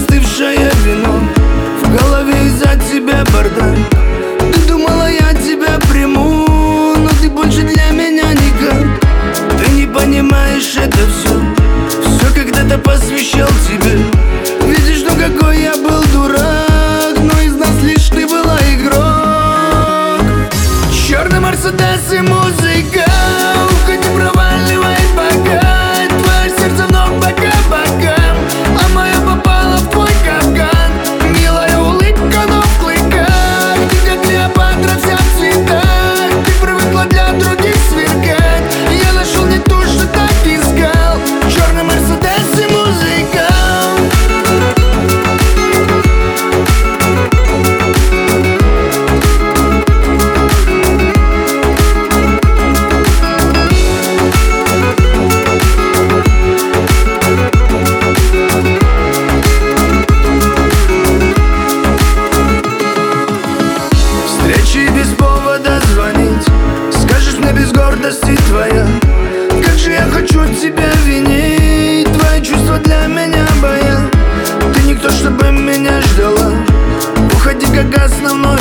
остывшее вино. В голове из-за тебя бардак. Ты думала, я тебя приму, но ты больше для меня никак. Ты не понимаешь, это все когда-то посвящал тебе. Видишь, ну какой я был дурак, но из нас лишь ты была игрок. Черный Мерседес и музыка, уходи, проваливай пока. Твое сердце вновь пока-пока, а моя попала в твой капкан. Милая улыбка, но в клыках. Ты как Клеопатра, вся в цветах. Ты привыкла для других сверкать. Я нашел не то, что так искал. Черный Мерседес и музыка. Встречи без повода звонить, скажешь мне без гордости твоя. Как же я хочу тебя винить, твои чувства для меня боя. Ты никто, чтобы меня ждала, уходи как основной